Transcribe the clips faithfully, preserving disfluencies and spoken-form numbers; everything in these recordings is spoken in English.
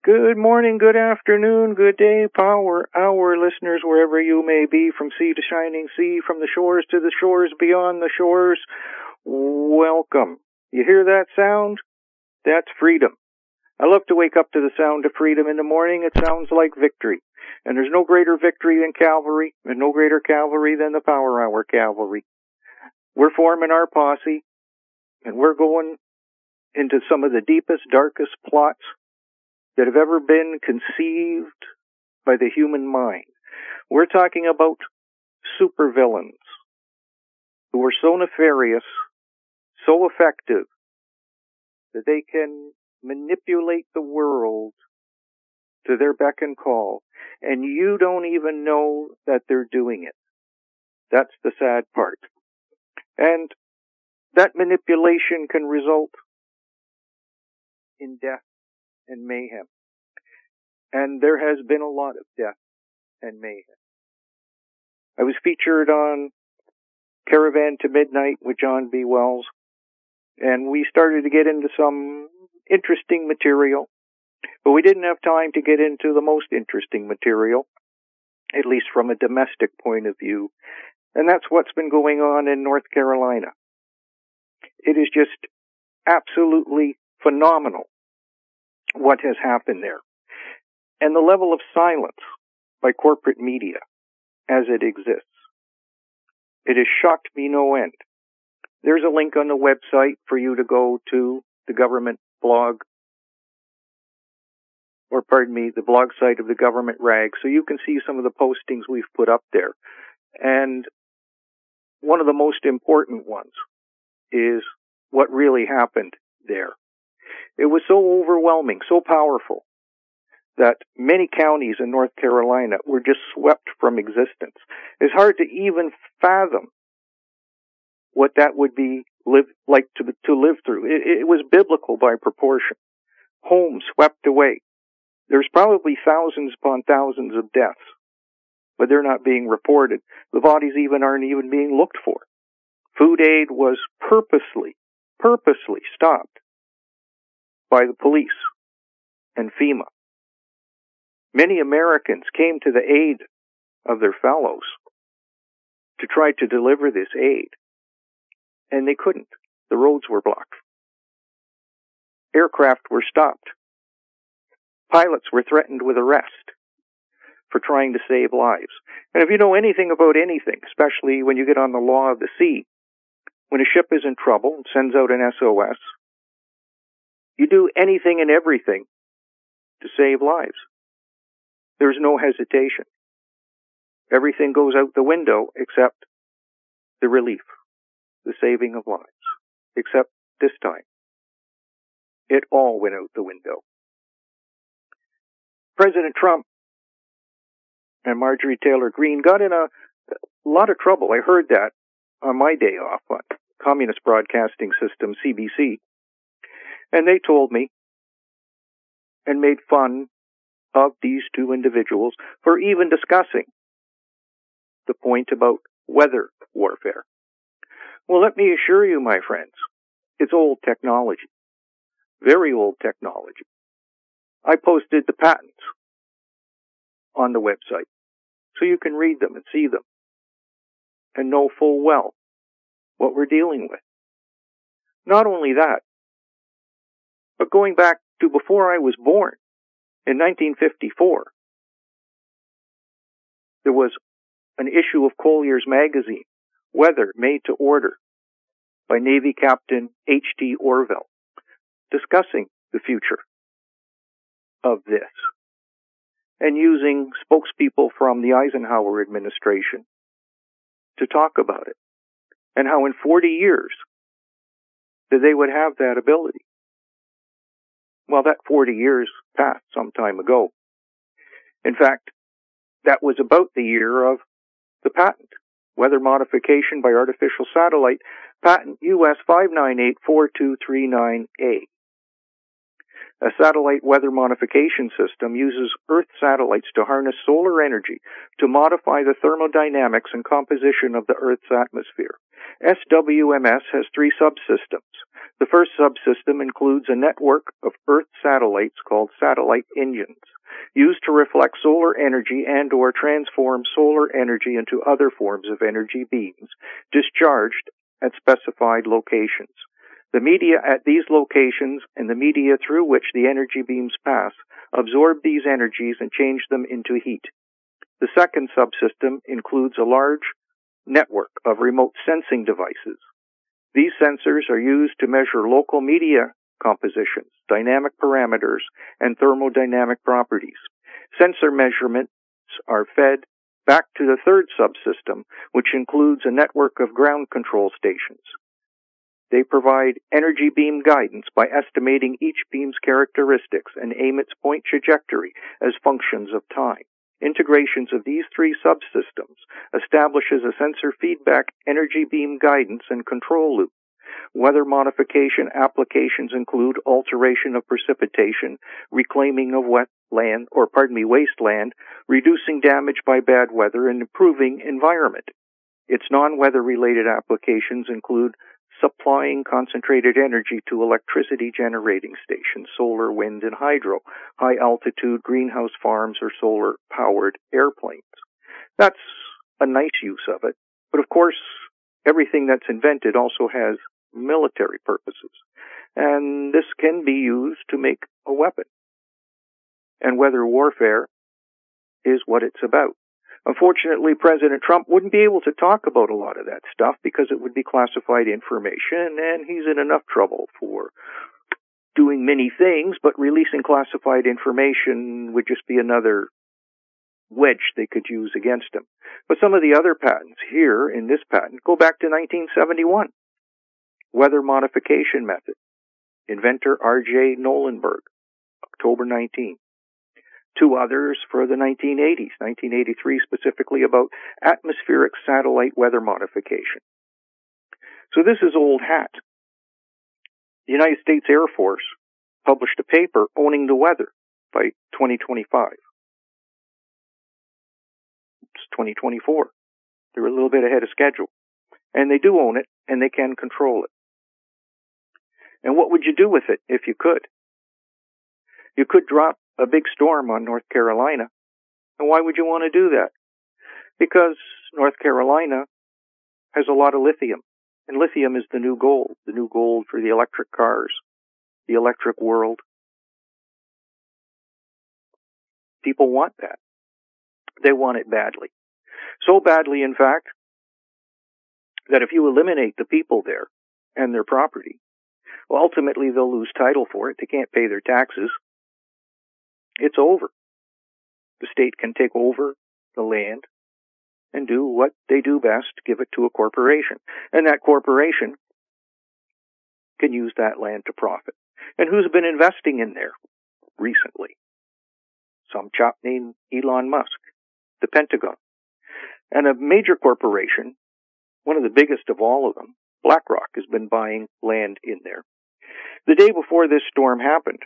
Good morning, good afternoon, good day, power hour listeners, wherever you may be, from sea to shining sea, from the shores to the shores, beyond the shores. Welcome. You hear that sound? That's freedom. I love to wake up to the sound of freedom in the morning. It sounds like victory. And there's no greater victory than cavalry, and no greater cavalry than the Power Hour Cavalry. We're forming our posse, and we're going into some of the deepest, darkest plots that have ever been conceived by the human mind. We're talking about supervillains who are so nefarious, so effective, that they can manipulate the world to their beck and call, and you don't even know that they're doing it. That's the sad part. And that manipulation can result in death and mayhem. And there has been a lot of death and mayhem. I was featured on Caravan to Midnight with John B. Wells, and we started to get into some interesting material, but we didn't have time to get into the most interesting material, at least from a domestic point of view, and that's what's been going on in North Carolina. It is just absolutely phenomenal what has happened there. And the level of silence by corporate media as it exists. It has shocked me no end. There's a link on the website for you to go to the government blog, or pardon me, the blog site of the government rag, so you can see some of the postings we've put up there. And one of the most important ones is what really happened there. It was so overwhelming, so powerful, that many counties in North Carolina were just swept from existence. It's hard to even fathom what that would be live, like to, to live through. It, it was biblical by proportion. Homes swept away. There's probably thousands upon thousands of deaths, but they're not being reported. The bodies even aren't even being looked for. Food aid was purposely, purposely stopped by the police and FEMA. Many Americans came to the aid of their fellows to try to deliver this aid, and they couldn't. The roads were blocked. Aircraft were stopped. Pilots were threatened with arrest for trying to save lives. And if you know anything about anything, especially when you get on the law of the sea, when a ship is in trouble and sends out an S O S, you do anything and everything to save lives. There's no hesitation. Everything goes out the window except the relief, the saving of lives. Except this time. It all went out the window. President Trump and Marjorie Taylor Greene got in a, a lot of trouble. I heard that on my day off on Communist Broadcasting System, C B C. And they told me and made fun of these two individuals for even discussing the point about weather warfare. Well, let me assure you, my friends, it's old technology. Very old technology. I posted the patents on the website so you can read them and see them and know full well what we're dealing with. Not only that, but going back to before I was born, in nineteen fifty-four, there was an issue of Collier's magazine, Weather Made to Order, by Navy Captain H T Orville, discussing the future of this and using spokespeople from the Eisenhower administration to talk about it, and how in forty years that they would have that ability. Well, that forty years passed some time ago. In fact, that was about the year of the patent, Weather Modification by Artificial Satellite, patent U S five nine eight four two three nine A. A satellite weather modification system uses Earth satellites to harness solar energy to modify the thermodynamics and composition of the Earth's atmosphere. S W M S has three subsystems. The first subsystem includes a network of Earth satellites called satellite engines, used to reflect solar energy and or transform solar energy into other forms of energy beams discharged at specified locations. The media at these locations and the media through which the energy beams pass absorb these energies and change them into heat. The second subsystem includes a large network of remote sensing devices. These sensors are used to measure local media compositions, dynamic parameters, and thermodynamic properties. Sensor measurements are fed back to the third subsystem, which includes a network of ground control stations. They provide energy beam guidance by estimating each beam's characteristics and aim its point trajectory as functions of time. Integrations of these three subsystems establishes a sensor feedback energy beam guidance and control loop. Weather modification applications include alteration of precipitation, reclaiming of wet land, or pardon me, wasteland, reducing damage by bad weather, and improving environment. Its non-weather related applications include supplying concentrated energy to electricity generating stations, solar, wind, and hydro, high-altitude greenhouse farms, or solar-powered airplanes. That's a nice use of it. But of course, everything that's invented also has military purposes. And this can be used to make a weapon. And weather warfare is what it's about. Unfortunately, President Trump wouldn't be able to talk about a lot of that stuff because it would be classified information, and he's in enough trouble for doing many things, but releasing classified information would just be another wedge they could use against him. But some of the other patents here in this patent go back to nineteen seventy-one. Weather modification method. Inventor R J Nolenberg, October nineteenth. Two others for the nineteen eighties, nineteen eighty-three specifically about atmospheric satellite weather modification. So this is old hat. The United States Air Force published a paper owning the weather by twenty twenty-five. It's twenty twenty-four. They're a little bit ahead of schedule. And they do own it, and they can control it. And what would you do with it if you could? You could drop a big storm on North Carolina. And why would you want to do that? Because North Carolina has a lot of lithium. And lithium is the new gold, the new gold for the electric cars, the electric world. People want that. They want it badly. So badly, in fact, that if you eliminate the people there and their property, well, ultimately they'll lose title for it. They can't pay their taxes. It's over. The state can take over the land and do what they do best, give it to a corporation. And that corporation can use that land to profit. And who's been investing in there recently? Some chap named Elon Musk, the Pentagon. And a major corporation, one of the biggest of all of them, BlackRock, has been buying land in there. The day before this storm happened,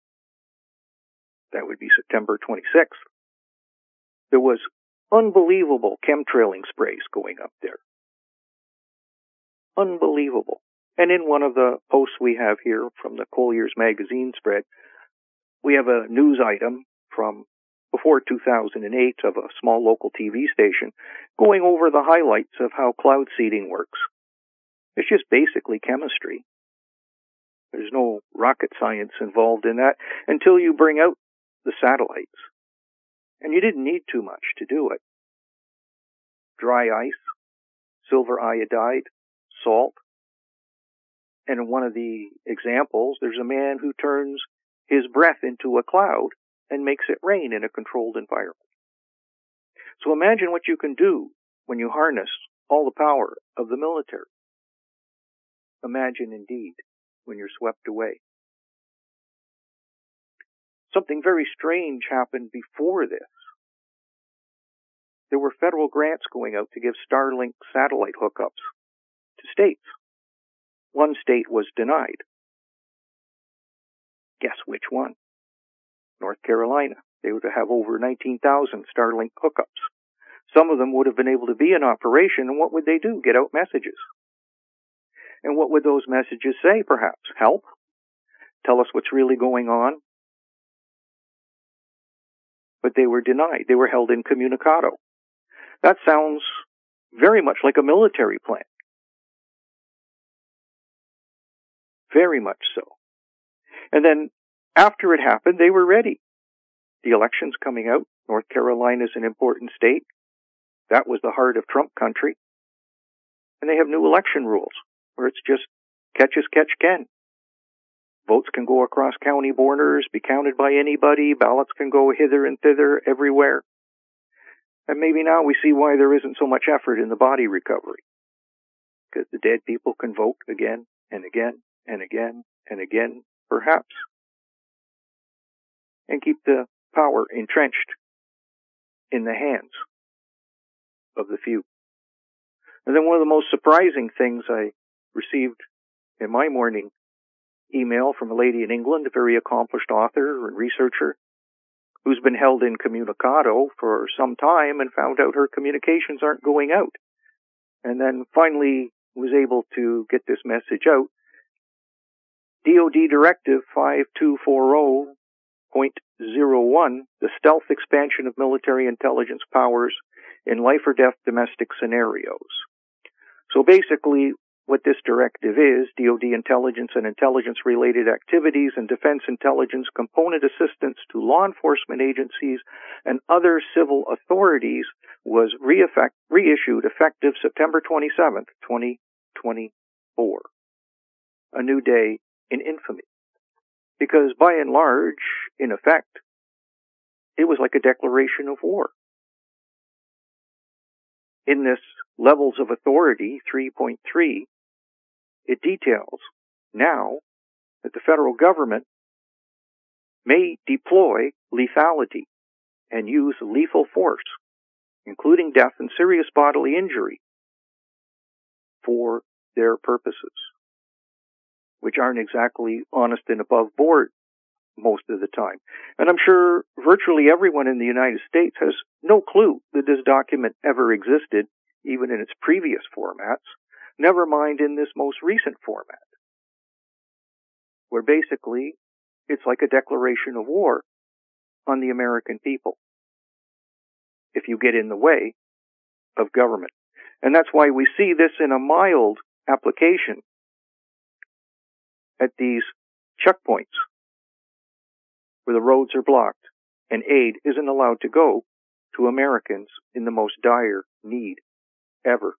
that would be September twenty-sixth, there was unbelievable chemtrailing sprays going up there. Unbelievable. And in one of the posts we have here from the Collier's magazine spread, we have a news item from before two thousand eight of a small local T V station going over the highlights of how cloud seeding works. It's just basically chemistry. There's no rocket science involved in that until you bring out the satellites. And you didn't need too much to do it. Dry ice, silver iodide, salt. And in one of the examples, there's a man who turns his breath into a cloud and makes it rain in a controlled environment. So imagine what you can do when you harness all the power of the military. Imagine indeed when you're swept away. Something very strange happened before this. There were federal grants going out to give Starlink satellite hookups to states. One state was denied. Guess which one? North Carolina. They would have over nineteen thousand Starlink hookups. Some of them would have been able to be in operation, and what would they do? Get out messages. And what would those messages say, perhaps? Help? Tell us what's really going on? But they were denied. They were held incommunicado. That sounds very much like a military plan. Very much so. And then after it happened, they were ready. The election's coming out. North Carolina is an important state. That was the heart of Trump country. And they have new election rules where it's just catch as catch can. Votes can go across county borders, be counted by anybody. Ballots can go hither and thither everywhere. And maybe now we see why there isn't so much effort in the body recovery. Because the dead people can vote again and again and again and again, perhaps. And keep the power entrenched in the hands of the few. And then one of the most surprising things I received in my morning email from a lady in England, a very accomplished author and researcher, who's been held incommunicado for some time and found out her communications aren't going out. And then finally was able to get this message out. D O D Directive five two four zero point zero one, the stealth expansion of military intelligence powers in life or death domestic scenarios. So basically, what this directive is, D O D intelligence and intelligence-related activities and defense intelligence component assistance to law enforcement agencies and other civil authorities was re-effect, reissued effective September twenty-seventh, twenty twenty-four. A new day in infamy. Because by and large, in effect, it was like a declaration of war. In this Levels of Authority three point three, it details now that the federal government may deploy lethality and use lethal force, including death and serious bodily injury, for their purposes, which aren't exactly honest and above board most of the time. And I'm sure virtually everyone in the United States has no clue that this document ever existed, even in its previous formats, never mind in this most recent format, where basically it's like a declaration of war on the American people if you get in the way of government. And that's why we see this in a mild application at these checkpoints where the roads are blocked and aid isn't allowed to go to Americans in the most dire need ever.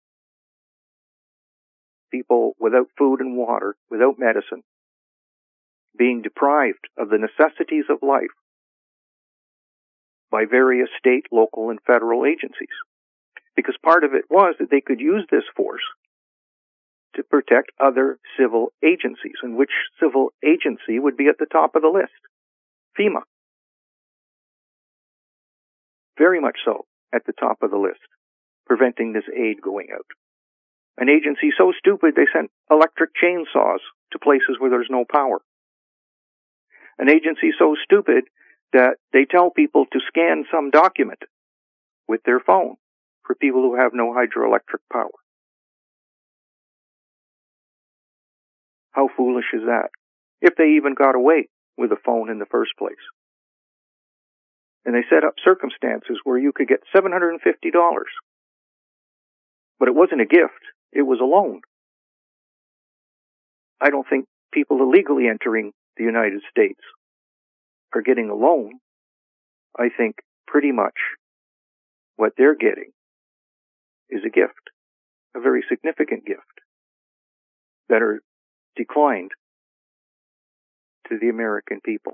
People without food and water, without medicine, being deprived of the necessities of life by various state, local, and federal agencies. Because part of it was that they could use this force to protect other civil agencies, and which civil agency would be at the top of the list? FEMA. Very much so at the top of the list, preventing this aid going out. An agency so stupid they sent electric chainsaws to places where there's no power. An agency so stupid that they tell people to scan some document with their phone for people who have no hydroelectric power. How foolish is that? If they even got away with a phone in the first place. And they set up circumstances where you could get seven hundred fifty dollars. But it wasn't a gift. It was a loan. I don't think people illegally entering the United States are getting a loan. I think pretty much what they're getting is a gift, a very significant gift, that are declined to the American people.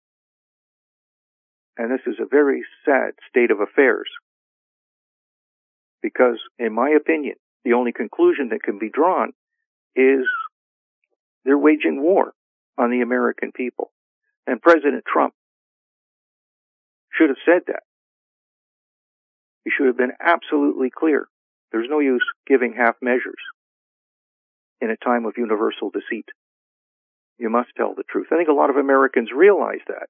And this is a very sad state of affairs, because, in my opinion, the only conclusion that can be drawn is they're waging war on the American people. And President Trump should have said that. He should have been absolutely clear. There's no use giving half measures in a time of universal deceit. You must tell the truth. I think a lot of Americans realize that.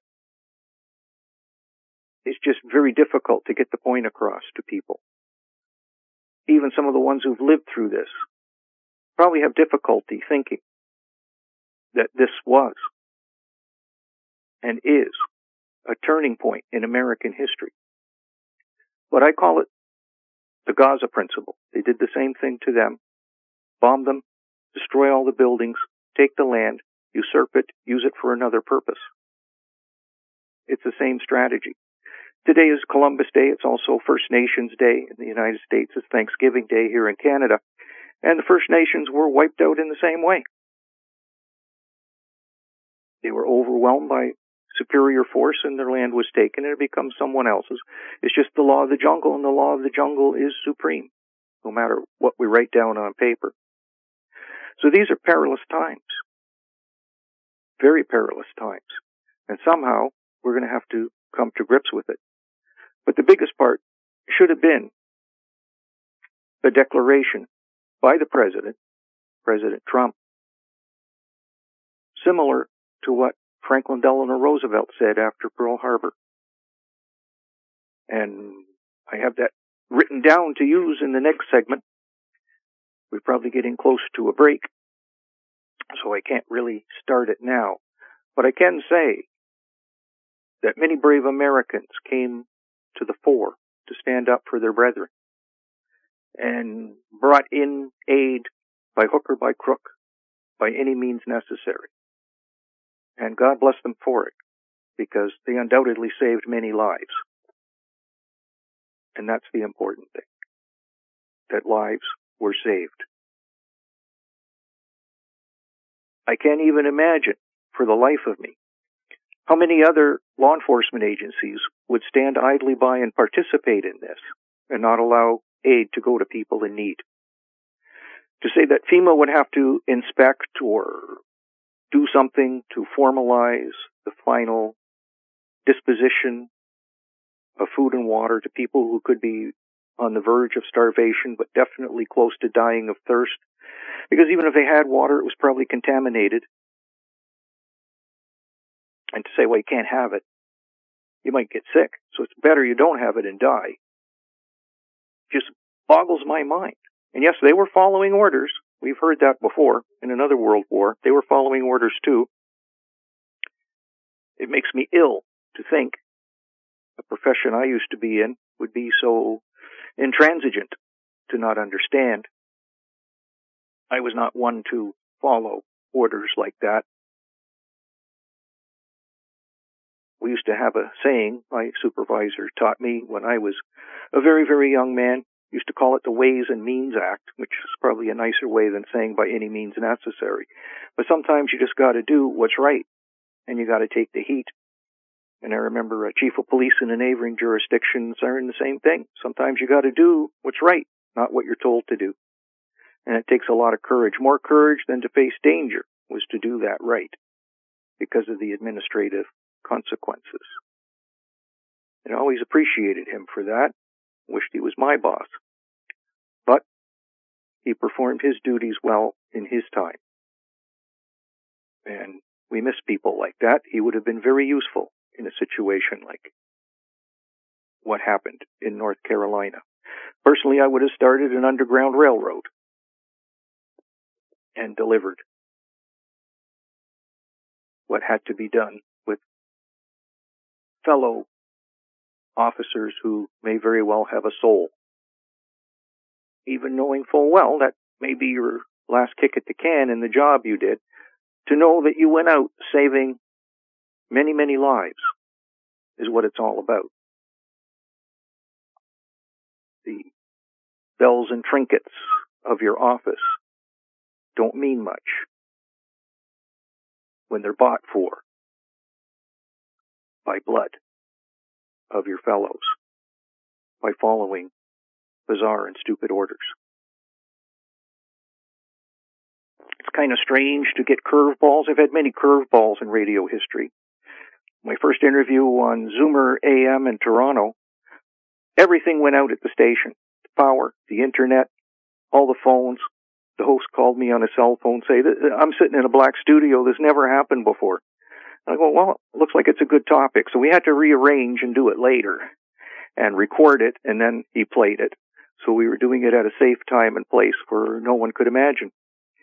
It's just very difficult to get the point across to people. Even some of the ones who've lived through this probably have difficulty thinking that this was and is a turning point in American history. But I call it the Gaza principle. They did the same thing to them. Bomb them, destroy all the buildings, take the land, usurp it, use it for another purpose. It's the same strategy. Today is Columbus Day. It's also First Nations Day in the United States. It's Thanksgiving Day here in Canada. And the First Nations were wiped out in the same way. They were overwhelmed by superior force and their land was taken and it becomes someone else's. It's just the law of the jungle, and the law of the jungle is supreme, no matter what we write down on paper. So these are perilous times. Very perilous times. And somehow we're going to have to come to grips with it. But the biggest part should have been the declaration by the president, President Trump, similar to what Franklin Delano Roosevelt said after Pearl Harbor. And I have that written down to use in the next segment. We're probably getting close to a break, so I can't really start it now. But I can say that many brave Americans came to the fore to stand up for their brethren and brought in aid by hook or by crook, by any means necessary. And God bless them for it, because they undoubtedly saved many lives. And that's the important thing, that lives were saved. I can't even imagine, for the life of me, how many other law enforcement agencies would stand idly by and participate in this and not allow aid to go to people in need. To say that FEMA would have to inspect or do something to formalize the final disposition of food and water to people who could be on the verge of starvation, but definitely close to dying of thirst. Because even if they had water, it was probably contaminated. And to say, well, you can't have it, you might get sick. So it's better you don't have it and die. Just boggles my mind. And yes, they were following orders. We've heard that before in another world war. They were following orders too. It makes me ill to think a profession I used to be in would be so intransigent to not understand. I was not one to follow orders like that. We used to have a saying my supervisor taught me when I was a very, very young man. Used to call it the Ways and Means Act, which is probably a nicer way than saying by any means necessary. But sometimes you just got to do what's right, and you got to take the heat. And I remember a chief of police in a neighboring jurisdiction saying the same thing. Sometimes you got to do what's right, not what you're told to do. And it takes a lot of courage. More courage than to face danger was to do that right because of the administrative consequences. And I always appreciated him for that. Wished he was my boss. But he performed his duties well in his time. And we miss people like that. He would have been very useful in a situation like what happened in North Carolina. Personally, I would have started an underground railroad and delivered what had to be done with fellow officers who may very well have a soul. Even knowing full well that may be your last kick at the can in the job you did, to know that you went out saving many, many lives is what it's all about. The bells and trinkets of your office don't mean much when they're bought for by blood of your fellows, by following bizarre and stupid orders. It's kind of strange to get curveballs. I've had many curveballs in radio history. My first interview on Zoomer A M in Toronto, everything went out at the station. The power, the internet, all the phones. The host called me on a cell phone, say, I'm sitting in a black studio. This never happened before. I go, well, it looks like it's a good topic. So we had to rearrange and do it later and record it, and then he played it. So we were doing it at a safe time and place where no one could imagine.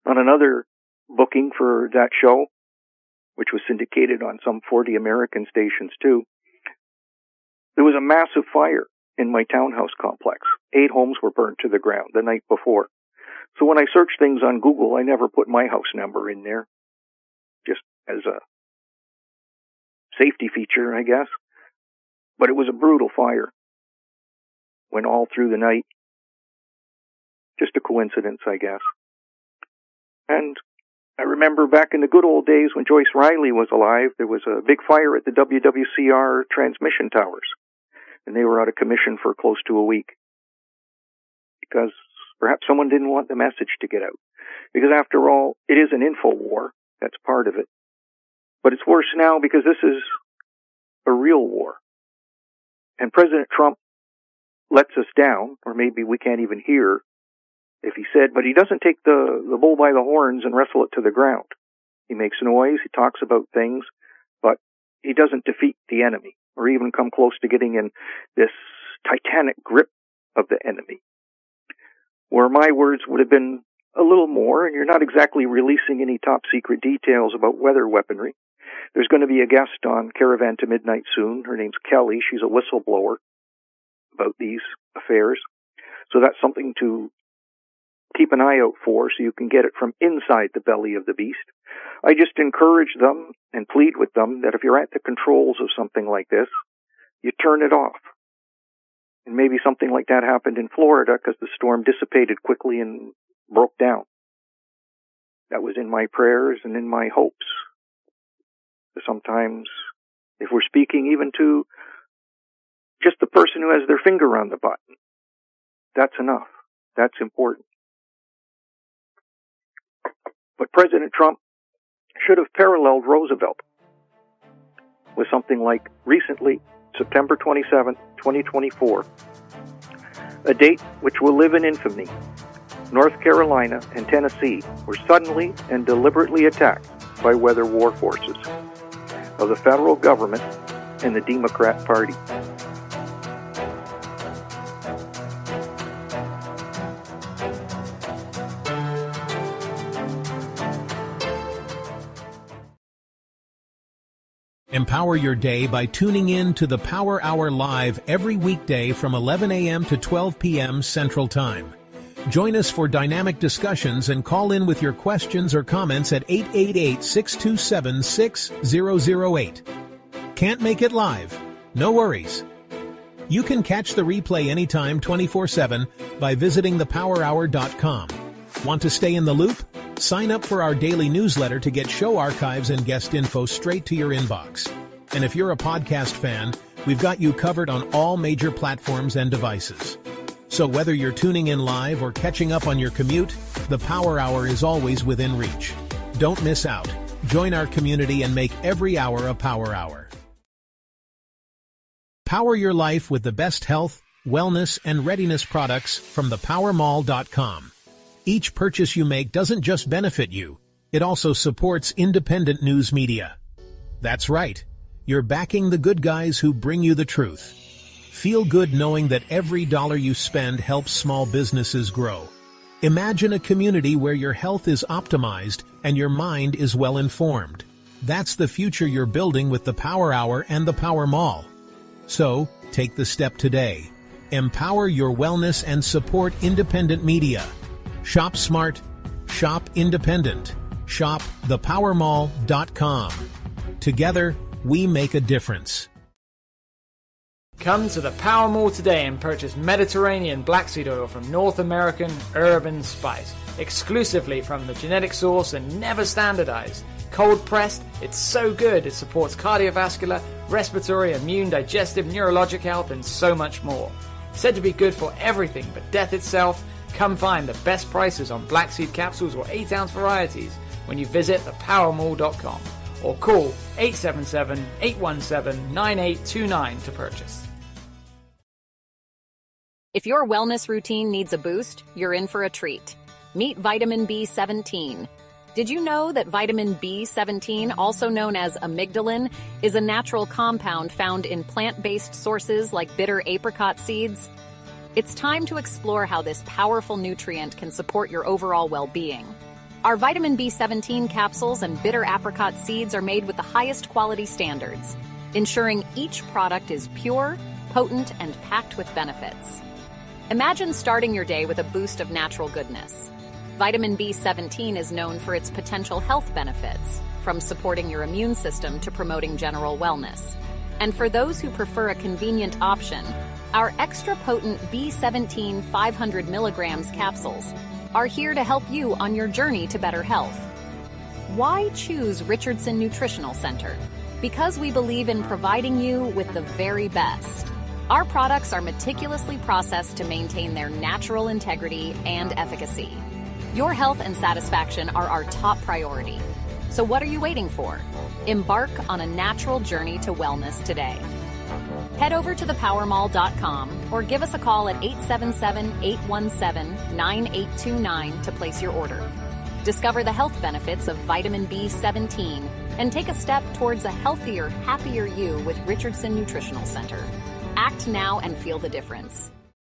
On another booking for that show, which was syndicated on some forty American stations too, there was a massive fire in my townhouse complex. Eight homes were burned to the ground the night before. So when I searched things on Google, I never put my house number in there, just as a safety feature, I guess. But it was a brutal fire. Went all through the night. Just a coincidence, I guess. And I remember back in the good old days when Joyce Riley was alive, there was a big fire at the W W C R transmission towers. And they were out of commission for close to a week. Because perhaps someone didn't want the message to get out. Because after all, it is an info war. That's part of it. But it's worse now because this is a real war. And President Trump lets us down, or maybe we can't even hear if he said, but he doesn't take the, the bull by the horns and wrestle it to the ground. He makes noise, he talks about things, but he doesn't defeat the enemy or even come close to getting in this titanic grip of the enemy. Where my words would have been a little more, and you're not exactly releasing any top secret details about weather weaponry. There's going to be a guest on Caravan to Midnight soon. Her name's Kelly. She's a whistleblower about these affairs. So that's something to keep an eye out for so you can get it from inside the belly of the beast. I just encourage them and plead with them that if you're at the controls of something like this, you turn it off. And maybe something like that happened in Florida because the storm dissipated quickly and broke down. That was in my prayers and in my hopes. Sometimes, if we're speaking even to just the person who has their finger on the button, that's enough. That's important. But President Trump should have paralleled Roosevelt with something like recently, September twenty-seventh, twenty twenty-four, a date which will live in infamy. North Carolina and Tennessee were suddenly and deliberately attacked by weather war forces of the federal government and the Democrat Party. Empower your day by tuning in to the Power Hour Live every weekday from eleven a.m. to twelve p.m. Central Time. Join us for dynamic discussions and call in with your questions or comments at eight eight eight, six two seven, six zero zero eight. Can't make it live? No worries. You can catch the replay anytime twenty-four seven by visiting the power hour dot com. Want to stay in the loop? Sign up for our daily newsletter to get show archives and guest info straight to your inbox. And if you're a podcast fan, we've got you covered on all major platforms and devices. So whether you're tuning in live or catching up on your commute, the Power Hour is always within reach. Don't miss out. Join our community and make every hour a Power Hour. Power your life with the best health, wellness, and readiness products from the power mall dot com. Each purchase you make doesn't just benefit you, it also supports independent news media. That's right. You're backing the good guys who bring you the truth. Feel good knowing that every dollar you spend helps small businesses grow. Imagine a community where your health is optimized and your mind is well informed. That's the future you're building with the Power Hour and the Power Mall. So, take the step today. Empower your wellness and support independent media. Shop smart. Shop independent. Shop the power mall dot com. Together, we make a difference. Come to the Power Mall today and purchase Mediterranean black seed oil from North American Urban Spice, exclusively from the genetic source and never standardized. Cold pressed, it's so good it supports cardiovascular, respiratory, immune, digestive, neurologic health, and so much more. Said to be good for everything but death itself, come find the best prices on black seed capsules or eight ounce varieties when you visit the power mall dot com or call eight seven seven, eight one seven, nine eight two nine to purchase. If your wellness routine needs a boost, you're in for a treat. Meet vitamin B seventeen. Did you know that vitamin B seventeen, also known as amygdalin, is a natural compound found in plant-based sources like bitter apricot seeds? It's time to explore how this powerful nutrient can support your overall well-being. Our vitamin B seventeen capsules and bitter apricot seeds are made with the highest quality standards, ensuring each product is pure, potent, and packed with benefits. Imagine starting your day with a boost of natural goodness. Vitamin B seventeen is known for its potential health benefits, from supporting your immune system to promoting general wellness. And for those who prefer a convenient option, our extra potent B seventeen five hundred milligrams capsules are here to help you on your journey to better health. Why choose Richardson Nutritional Center? Because we believe in providing you with the very best. Our products are meticulously processed to maintain their natural integrity and efficacy. Your health and satisfaction are our top priority. So what are you waiting for? Embark on a natural journey to wellness today. Head over to the power mall dot com or give us a call at eight seven seven, eight one seven, nine eight two nine to place your order. Discover the health benefits of vitamin B seventeen and take a step towards a healthier, happier you with Richardson Nutritional Center. Act now and feel the difference.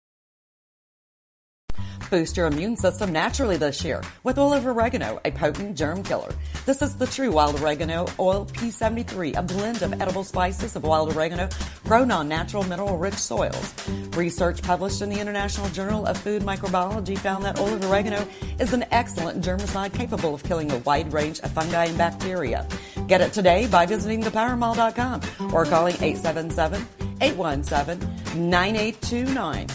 Boost your immune system naturally this year with olive oregano, a potent germ killer. This is the true wild oregano oil P seventy-three, a blend of edible spices of wild oregano grown on natural mineral-rich soils. Research published in the International Journal of Food Microbiology found that olive oregano is an excellent germicide capable of killing a wide range of fungi and bacteria. Get it today by visiting the power mall dot com or calling eight seven seven, eight one seven, nine eight two nine.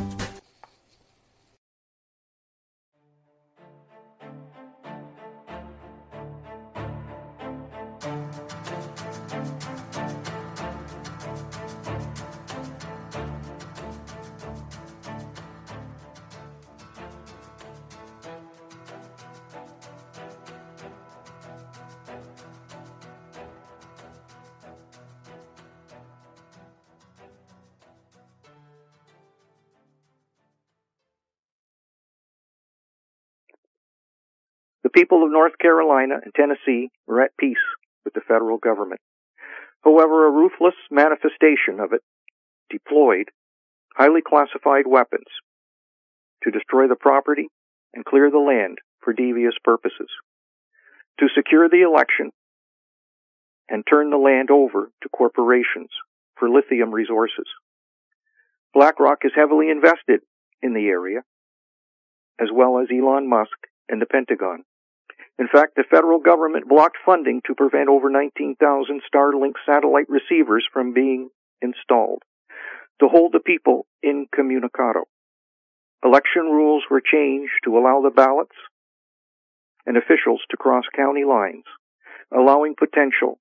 The people of North Carolina and Tennessee are at peace with the federal government. However, a ruthless manifestation of it deployed highly classified weapons to destroy the property and clear the land for devious purposes, to secure the election and turn the land over to corporations for lithium resources. BlackRock is heavily invested in the area, as well as Elon Musk and the Pentagon. In fact, the federal government blocked funding to prevent over nineteen thousand Starlink satellite receivers from being installed to hold the people incommunicado. Election rules were changed to allow the ballots and officials to cross county lines, allowing potential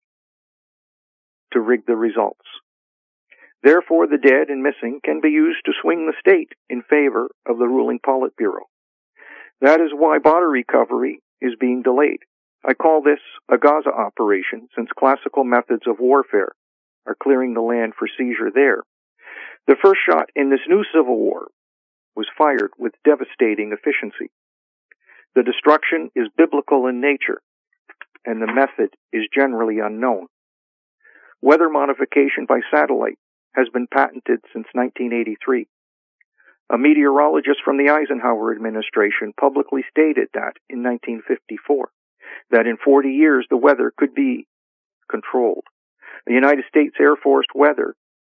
to rig the results. Therefore, the dead and missing can be used to swing the state in favor of the ruling Politburo. That is why border recovery is being delayed. I call this a Gaza operation, since classical methods of warfare are clearing the land for seizure there. The first shot in this new civil war was fired with devastating efficiency. The destruction is biblical in nature, and the method is generally unknown. Weather modification by satellite has been patented since nineteen eighty-three. A meteorologist from the Eisenhower administration publicly stated that in nineteen fifty-four, that in forty years the weather could be controlled. The United States Air Force weather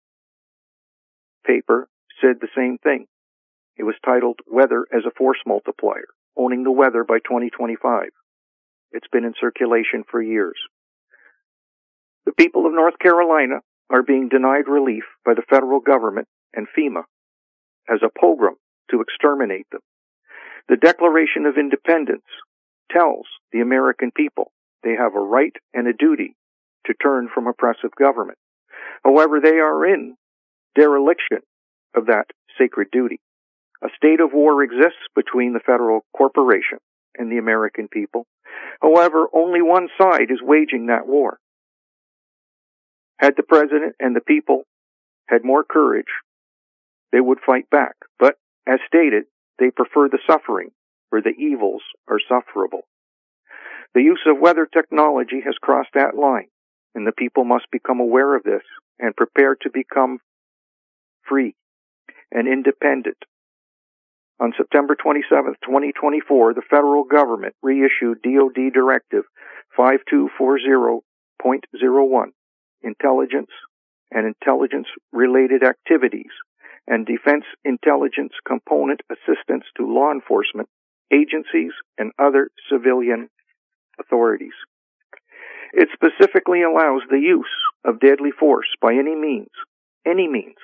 paper said the same thing. It was titled Weather as a Force Multiplier, Owning the Weather by twenty twenty-five. It's been in circulation for years. The people of North Carolina are being denied relief by the federal government and FEMA as a pogrom to exterminate them. The Declaration of Independence tells the American people they have a right and a duty to turn from oppressive government. However, they are in dereliction of that sacred duty. A state of war exists between the federal corporation and the American people. However, only one side is waging that war. Had the president and the people had more courage, they would fight back. But, as stated, they prefer the suffering, where the evils are sufferable. The use of weather technology has crossed that line, and the people must become aware of this and prepare to become free and independent On September twenty-seventh, twenty twenty-four, the federal government reissued D O D Directive five two four zero point zero one, Intelligence and Intelligence-Related Activities, and Defense Intelligence Component Assistance to Law Enforcement Agencies and Other Civilian Authorities. It specifically allows the use of deadly force by any means, any means.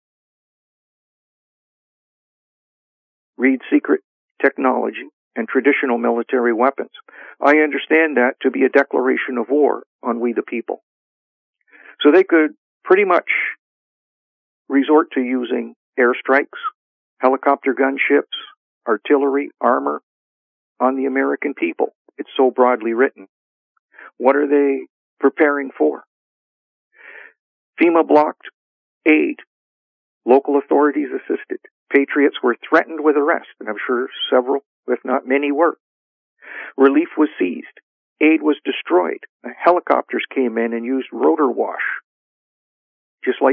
Read secret technology and traditional military weapons. I understand that to be a declaration of war on we the people. So they could pretty much resort to using airstrikes, helicopter gunships, artillery, armor on the American people. It's so broadly written. What are they preparing for? FEMA blocked aid. Local authorities assisted. Patriots were threatened with arrest, and I'm sure several, if not many, were. Relief was seized. Aid was destroyed. Helicopters came in and used rotor wash, just like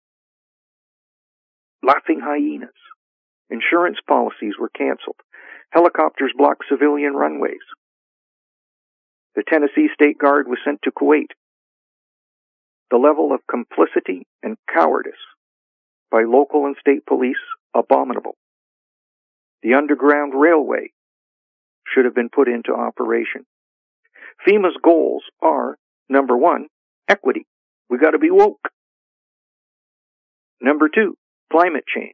laughing hyenas. Insurance policies were canceled. Helicopters blocked civilian runways. The Tennessee State Guard was sent to Kuwait. The level of complicity and cowardice by local and state police, abominable. The Underground Railway should have been put into operation. FEMA's goals are, number one, equity. We got to be woke. Number two, climate change.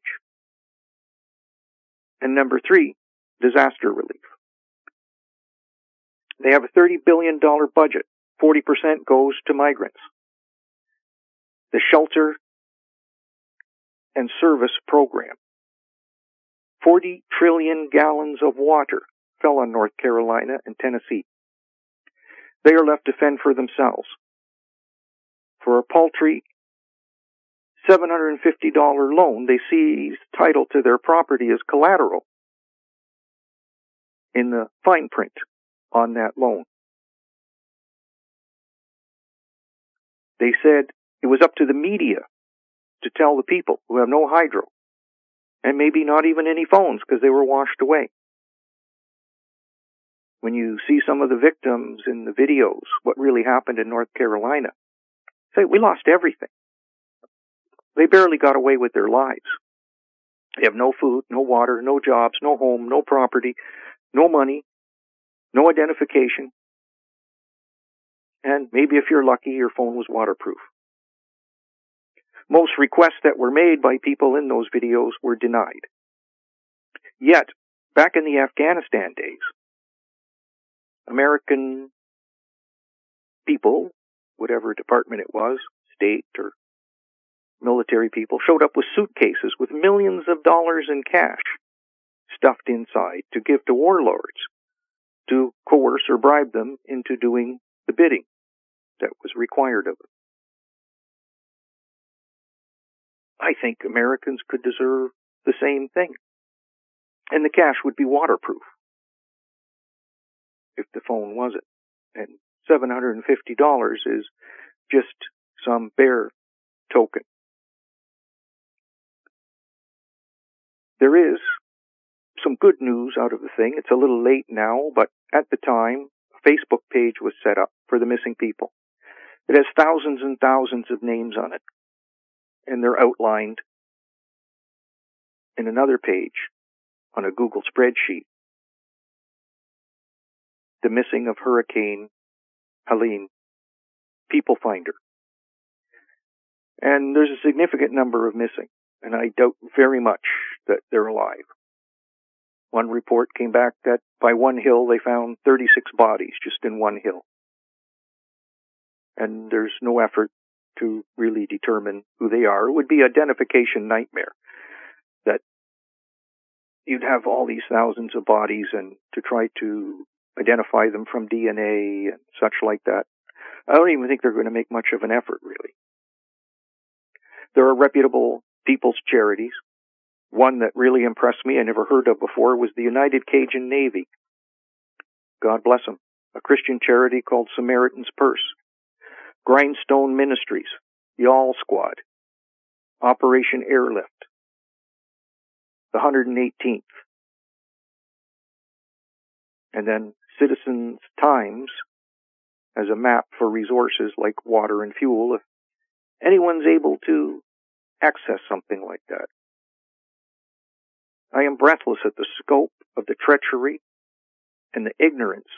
And number three, disaster relief. They have a thirty billion dollars budget. forty percent goes to migrants. The Shelter and Service Program. forty trillion gallons of water fell on North Carolina and Tennessee. They are left to fend for themselves. For a paltry seven hundred fifty dollars loan, they seize title to their property as collateral in the fine print on that loan. They said it was up to the media to tell the people who have no hydro, and maybe not even any phones because they were washed away. When you see some of the victims in the videos, what really happened in North Carolina, say, we lost everything. They barely got away with their lives. They have no food, no water, no jobs, no home, no property, no money, no identification. And maybe if you're lucky, your phone was waterproof. Most requests that were made by people in those videos were denied. Yet, back in the Afghanistan days, American people, whatever department it was, state or military people, showed up with suitcases with millions of dollars in cash stuffed inside to give to warlords to coerce or bribe them into doing the bidding that was required of them. I think Americans could deserve the same thing. And the cash would be waterproof if the phone wasn't. And seven hundred fifty dollars is just some bare token. There is some good news out of the thing. It's a little late now, but at the time, a Facebook page was set up for the missing people. It has thousands and thousands of names on it, and they're outlined in another page on a Google spreadsheet. The missing of Hurricane Helene, People Finder. And there's a significant number of missing, and I doubt very much that they're alive. One report came back that by one hill they found thirty-six bodies just in one hill. And there's no effort to really determine who they are. It would be an identification nightmare that you'd have all these thousands of bodies and to try to identify them from D N A and such like that. I don't even think they're going to make much of an effort, really. There are reputable people's charities. One that really impressed me, I never heard of before, was the United Cajun Navy. God bless them. A Christian charity called Samaritan's Purse. Grindstone Ministries, the All Squad, Operation Airlift, the one hundred eighteenth, And then Citizens Times has a map for resources like water and fuel if anyone's able to access something like that. I am breathless at the scope of the treachery and the ignorance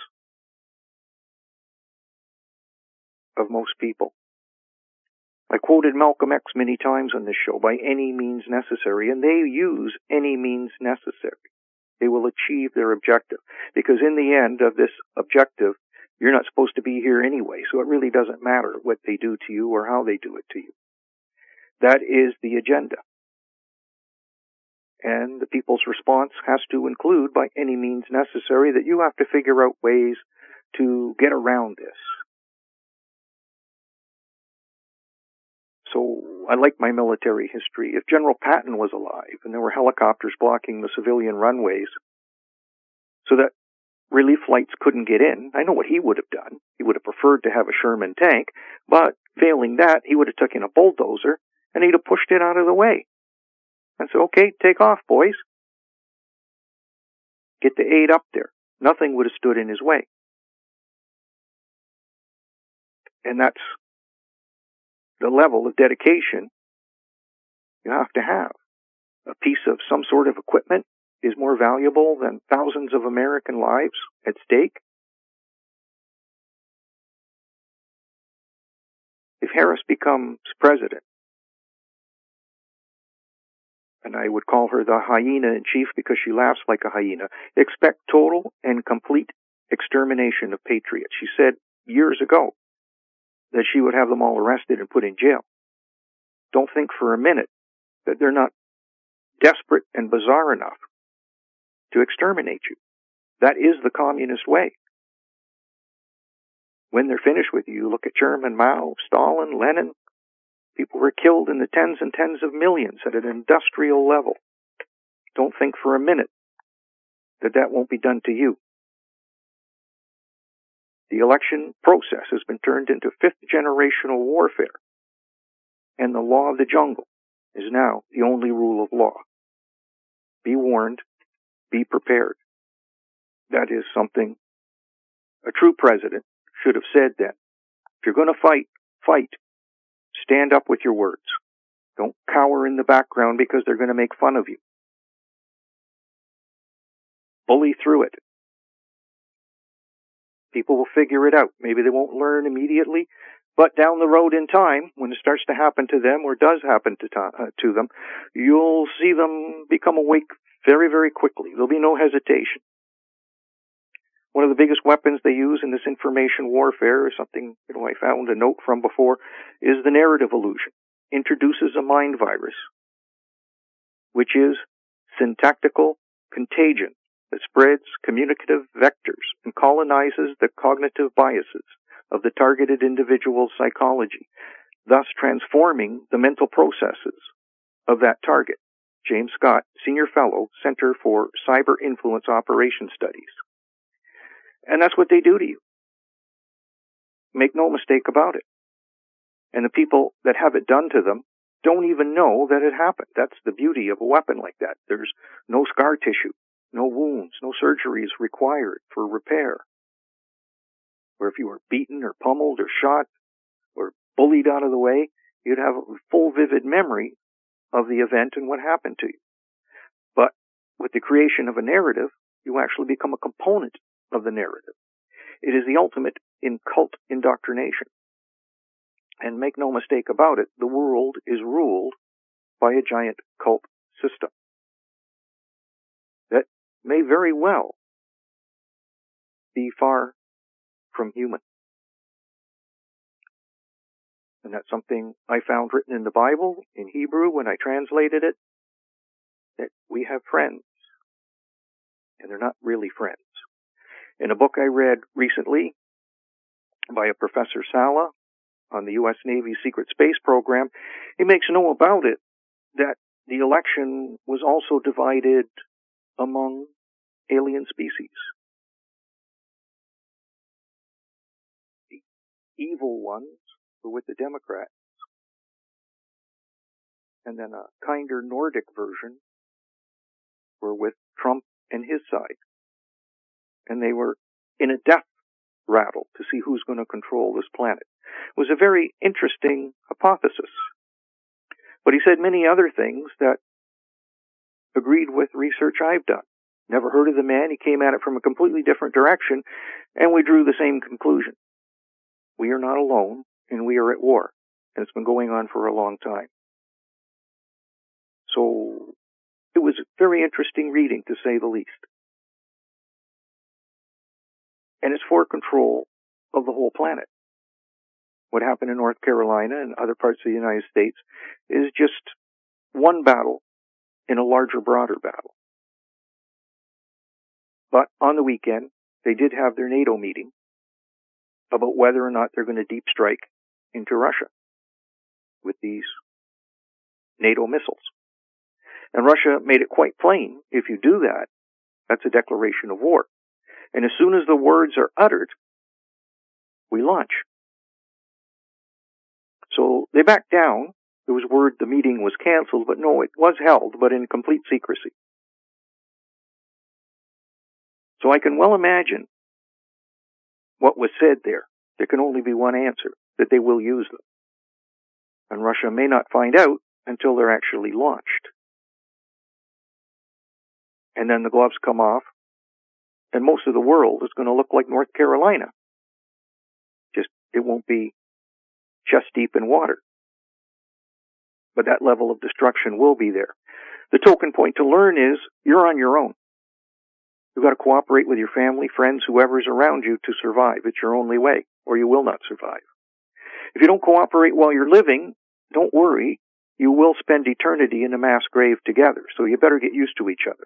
of most people. I quoted Malcolm X many times on this show, by any means necessary, and they use any means necessary. They will achieve their objective, because in the end of this objective, you're not supposed to be here anyway, so it really doesn't matter what they do to you or how they do it to you. That is the agenda. And the people's response has to include, by any means necessary, that you have to figure out ways to get around this. So I like my military history. If General Patton was alive and there were helicopters blocking the civilian runways so that relief flights couldn't get in, I know what he would have done. He would have preferred to have a Sherman tank, but failing that, he would have taken a bulldozer and he'd have pushed it out of the way. And said, okay, take off, boys. Get the aid up there. Nothing would have stood in his way. And that's the level of dedication you have to have. A piece of some sort of equipment is more valuable than thousands of American lives at stake. If Harris becomes president, and I would call her the hyena in chief because she laughs like a hyena, expect total and complete extermination of patriots. She said years ago that she would have them all arrested and put in jail. Don't think for a minute that they're not desperate and bizarre enough to exterminate you. That is the communist way. When they're finished with you, look at Chairman Mao, Stalin, Lenin. People were killed in the tens and tens of millions at an industrial level. Don't think for a minute that that won't be done to you. The election process has been turned into fifth generational warfare, and the law of the jungle is now the only rule of law. Be warned, be prepared. That is something a true president should have said then. If you're going to fight, fight. Stand up with your words. Don't cower in the background because they're going to make fun of you. Bully through it. People will figure it out. Maybe they won't learn immediately, but down the road in time, when it starts to happen to them or does happen to, to, uh, to them, you'll see them become awake very, very quickly. There'll be no hesitation. One of the biggest weapons they use in this information warfare is something, you know, I found a note from before, is the narrative illusion. Introduces a mind virus, which is syntactical contagion that spreads communicative vectors and colonizes the cognitive biases of the targeted individual's psychology, thus transforming the mental processes of that target. James Scott, Senior Fellow, Center for Cyber Influence Operation Studies. And that's what they do to you. Make no mistake about it. And the people that have it done to them don't even know that it happened. That's the beauty of a weapon like that. There's no scar tissue, no wounds, no surgeries required for repair. Where if you were beaten or pummeled or shot or bullied out of the way, you'd have a full vivid memory of the event and what happened to you. But with the creation of a narrative, you actually become a component of the narrative. It is the ultimate in cult indoctrination. And make no mistake about it, the world is ruled by a giant cult system that may very well be far from human. And that's something I found written in the Bible, in Hebrew, when I translated it, that we have friends, and they're not really friends. In a book I read recently by a Professor Sala on the U S Navy Secret Space Program, he makes no about it that the election was also divided among alien species. The evil ones were with the Democrats, and then a kinder Nordic version were with Trump and his side. and they were in a death rattle to see who's going to control this planet. It was a very interesting hypothesis. But he said many other things that agreed with research I've done. Never heard of the man. He came at it from a completely different direction, and we drew the same conclusion. We are not alone, and we are at war, and it's been going on for a long time. So it was very interesting reading, to say the least. And it's for control of the whole planet. What happened in North Carolina and other parts of the United States is just one battle in a larger, broader battle. But on the weekend, they did have their NATO meeting about whether or not they're going to deep strike into Russia with these NATO missiles. And Russia made it quite plain, if you do that, that's a declaration of war. And as soon as the words are uttered, we launch. So they backed down. There was word the meeting was canceled, but no, it was held, but in complete secrecy. So I can well imagine what was said there. There can only be one answer, that they will use them. And Russia may not find out until they're actually launched. And then the gloves come off, and most of the world is going to look like North Carolina. Just, it won't be chest deep in water. But that level of destruction will be there. The token point to learn is, you're on your own. You've got to cooperate with your family, friends, whoever's around you to survive. It's your only way, or you will not survive. If you don't cooperate while you're living, don't worry. You will spend eternity in a mass grave together, so you better get used to each other.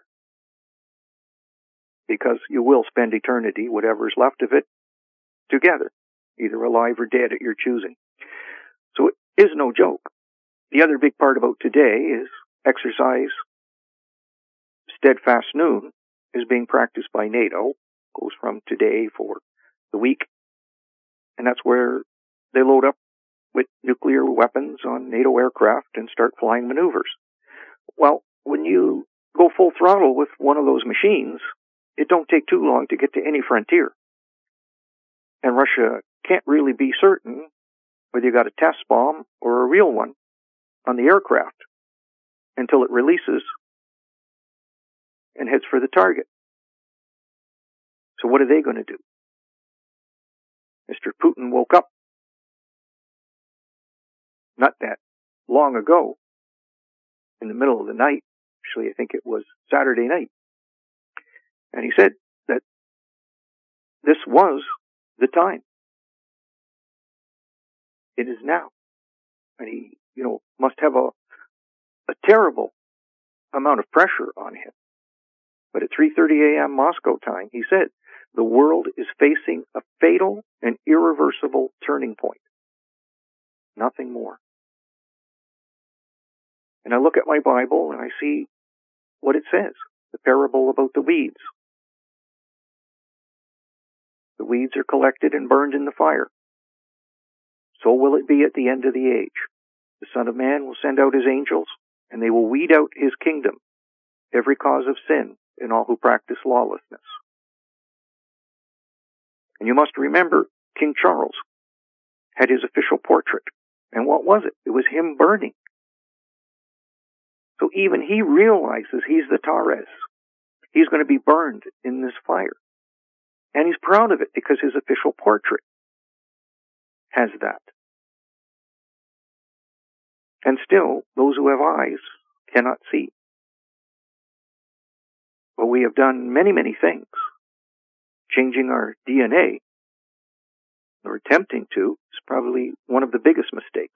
Because you will spend eternity, whatever's left of it, together, either alive or dead at your choosing. So it is no joke. The other big part about today is exercise. Steadfast Noon is being practiced by NATO, goes from today for the week, and that's where they load up with nuclear weapons on NATO aircraft and start flying maneuvers. Well, when you go full throttle with one of those machines, it don't take too long to get to any frontier. And Russia can't really be certain whether you got a test bomb or a real one on the aircraft until it releases and heads for the target. So what are they going to do? Mister Putin woke up not that long ago, in the middle of the night. Actually, I think it was Saturday night. And he said that this was the time. It is now. And he, you know, must have a, a terrible amount of pressure on him. But at three thirty a.m. Moscow time, he said, the world is facing a fatal and irreversible turning point. Nothing more. And I look at my Bible and I see what it says, the parable about the weeds. The weeds are collected and burned in the fire. So will it be at the end of the age. The Son of Man will send out his angels, and they will weed out his kingdom, every cause of sin, and all who practice lawlessness. And you must remember, King Charles had his official portrait. And what was it? It was him burning. So even he realizes he's the Taurus. He's going to be burned in this fire. And he's proud of it because his official portrait has that. And still, those who have eyes cannot see. But we have done many, many things. Changing our D N A, or attempting to, is probably one of the biggest mistakes.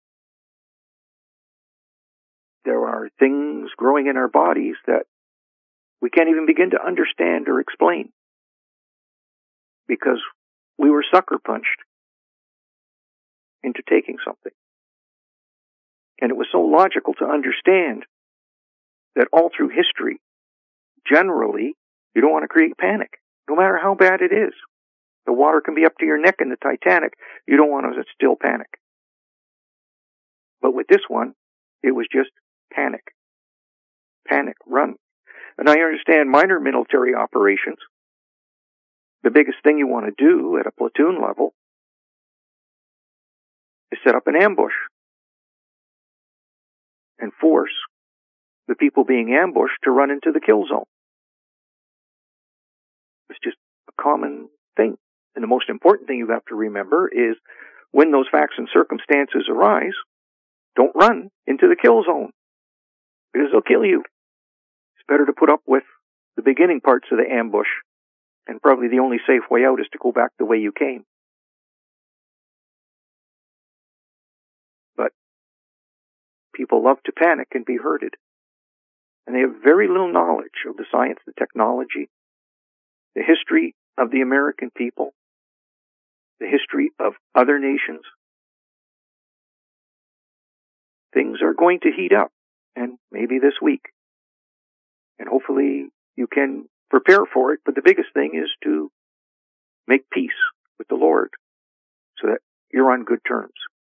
There are things growing in our bodies that we can't even begin to understand or explain, because we were sucker punched into taking something. And it was so logical to understand that all through history, generally, you don't want to create panic, no matter how bad it is. The water can be up to your neck in the Titanic. You don't want to still panic. But with this one, it was just panic. Panic, run. And I understand minor military operations the biggest thing you want to do at a platoon level is set up an ambush and force the people being ambushed to run into the kill zone. It's just a common thing. And the most important thing you have to remember is when those facts and circumstances arise, don't run into the kill zone because they'll kill you. It's better to put up with the beginning parts of the ambush, and probably the only safe way out is to go back the way you came. But people love to panic and be herded. And they have very little knowledge of the science, the technology, the history of the American people, the history of other nations. Things are going to heat up, and maybe this week. And hopefully you can prepare for it, but the biggest thing is to make peace with the Lord so that you're on good terms.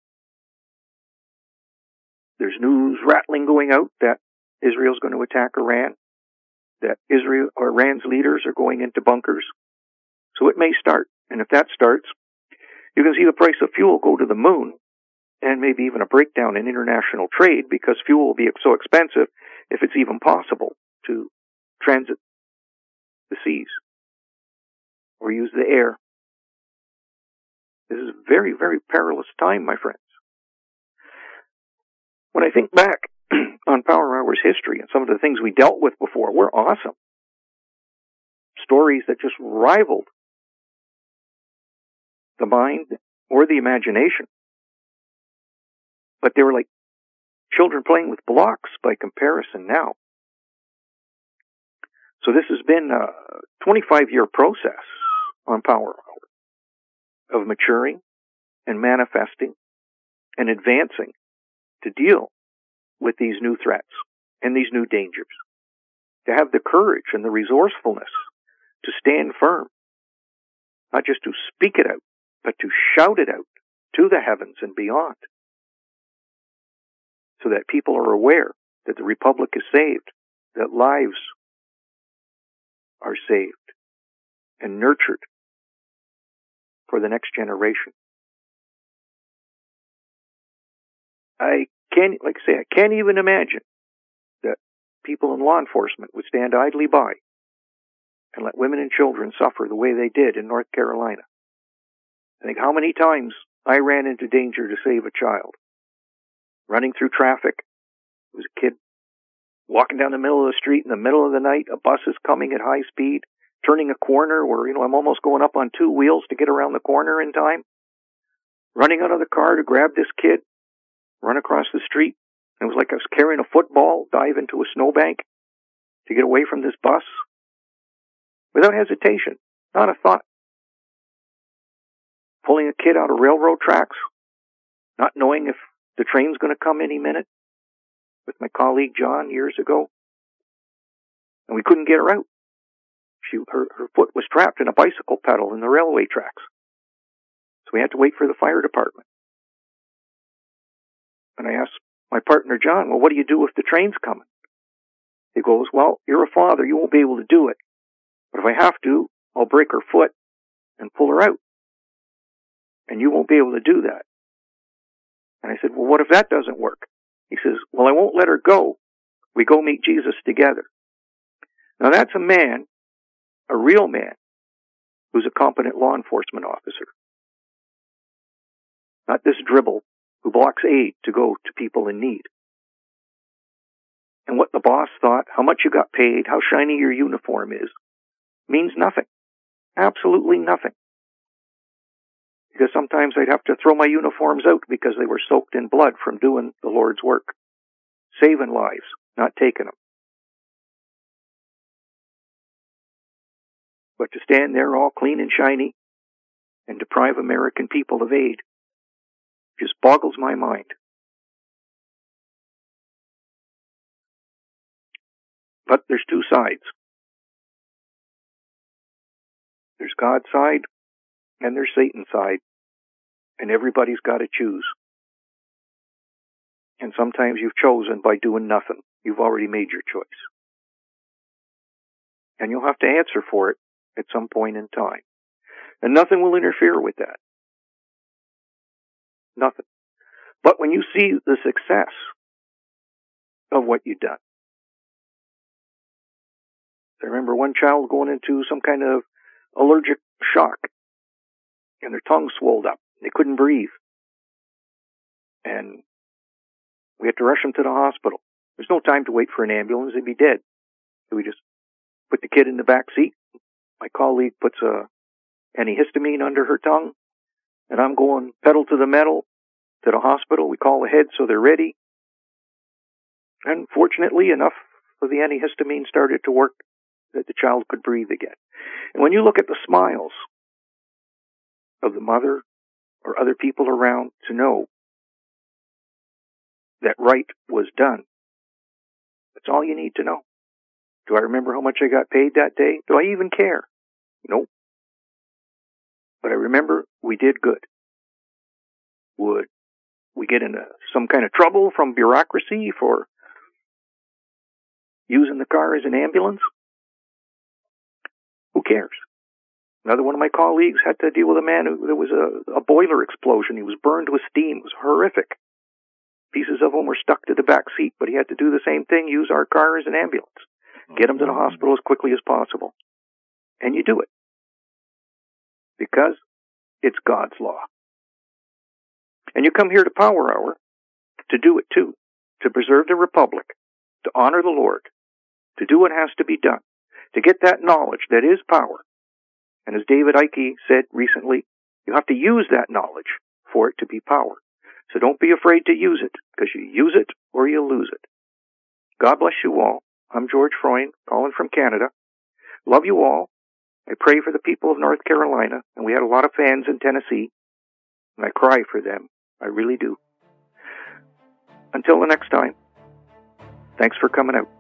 There's news rattling going out that Israel's going to attack Iran, that Israel or Iran's leaders are going into bunkers. So it may start. And if that starts, you can see the price of fuel go to the moon, and maybe even a breakdown in international trade because fuel will be so expensive if it's even possible to transit the seas or use the air. This is a very, very perilous time, my friends. When I think back on Power Hour's history and some of the things we dealt with before were awesome. Stories that just rivaled the mind or the imagination. But they were like children playing with blocks by comparison now. So this has been a twenty-five year process on Power Hour of maturing and manifesting and advancing to deal with these new threats and these new dangers. To have the courage and the resourcefulness to stand firm, not just to speak it out, but to shout it out to the heavens and beyond, so that people are aware that the Republic is saved, that lives are saved and nurtured for the next generation. I can't, like I say, I can't even imagine that people in law enforcement would stand idly by and let women and children suffer the way they did in North Carolina. I think how many times I ran into danger to save a child. Running through traffic. There was a kid walking down the middle of the street in the middle of the night. A bus is coming at high speed, turning a corner where, you know, I'm almost going up on two wheels to get around the corner in time. Running out of the car to grab this kid, run across the street. It was like I was carrying a football, dive into a snowbank to get away from this bus. Without hesitation, not a thought. Pulling a kid out of railroad tracks, not knowing if the train's going to come any minute, with my colleague John years ago. And we couldn't get her out. She, her, her foot was trapped in a bicycle pedal in the railway tracks. So we had to wait for the fire department. And I asked my partner John, well, what do you do if the train's coming? He goes, well, you're a father, you won't be able to do it. But if I have to, I'll break her foot and pull her out. And you won't be able to do that. And I said, well, what if that doesn't work? He says, well, I won't let her go. We go meet Jesus together. Now that's a man, a real man, who's a competent law enforcement officer. Not this dribble who blocks aid to go to people in need. And what the boss thought, how much you got paid, how shiny your uniform is, means nothing. Absolutely nothing. Because sometimes I'd have to throw my uniforms out because they were soaked in blood from doing the Lord's work. Saving lives, not taking them. But to stand there all clean and shiny and deprive American people of aid just boggles my mind. But there's two sides. There's God's side and there's Satan's side. And everybody's got to choose. And sometimes you've chosen by doing nothing. You've already made your choice. And you'll have to answer for it at some point in time. And nothing will interfere with that. Nothing. But when you see the success of what you've done. I remember one child going into some kind of allergic shock, and their tongue swelled up. They couldn't breathe. And we had to rush them to the hospital. There's no time to wait for an ambulance. They'd be dead. So we just put the kid in the back seat. My colleague puts a antihistamine under her tongue, and I'm going pedal to the metal to the hospital. We call ahead so they're ready. And fortunately enough, the antihistamine started to work that the child could breathe again. And when you look at the smiles of the mother or other people around to know that right was done, that's all you need to know. Do I remember how much I got paid that day? Do I even care? Nope. But I remember we did good. Would we get into some kind of trouble from bureaucracy for using the car as an ambulance? Who cares? Another one of my colleagues had to deal with a man who, there was a, a boiler explosion. He was burned with steam. It was horrific. Pieces of him were stuck to the back seat, but he had to do the same thing, use our car as an ambulance. Get him to the hospital as quickly as possible. And you do it. Because it's God's law. And you come here to Power Hour to do it too. To preserve the Republic. To honor the Lord. To do what has to be done. To get that knowledge that is power. And as David Icke said recently, you have to use that knowledge for it to be power. So don't be afraid to use it, because you use it or you lose it. God bless you all. I'm George Freund, calling from Canada. Love you all. I pray for the people of North Carolina, and we had a lot of fans in Tennessee, and I cry for them. I really do. Until the next time, thanks for coming out.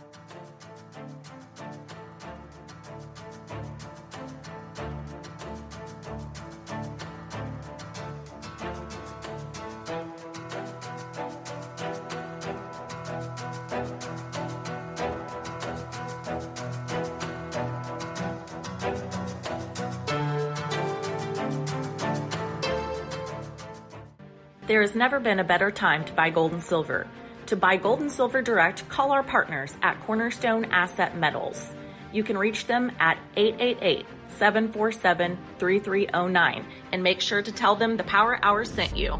There has never been a better time to buy gold and silver. To buy gold and silver direct, call our partners at Cornerstone Asset Metals. You can reach them at eight eight eight, seven four seven, three three zero nine and make sure to tell them the Power Hour sent you.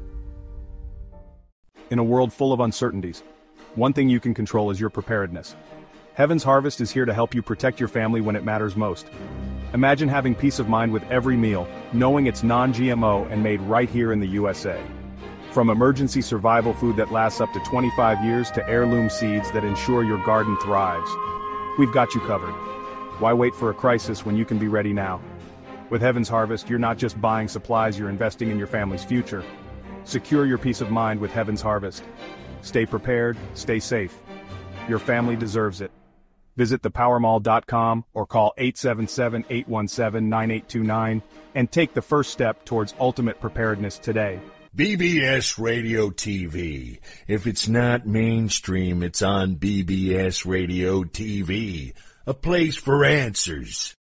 In a world full of uncertainties, one thing you can control is your preparedness. Heaven's Harvest is here to help you protect your family when it matters most. Imagine having peace of mind with every meal, knowing it's non G M O and made right here in the U S A. From emergency survival food that lasts up to twenty-five years to heirloom seeds that ensure your garden thrives, we've got you covered. Why wait for a crisis when you can be ready now? With Heaven's Harvest, you're not just buying supplies, you're investing in your family's future. Secure your peace of mind with Heaven's Harvest. Stay prepared, stay safe. Your family deserves it. Visit the power mall dot com or call eight seven seven, eight one seven, nine eight two nine and take the first step towards ultimate preparedness today. B B S Radio T V. If it's not mainstream, it's on B B S Radio T V. A place for answers.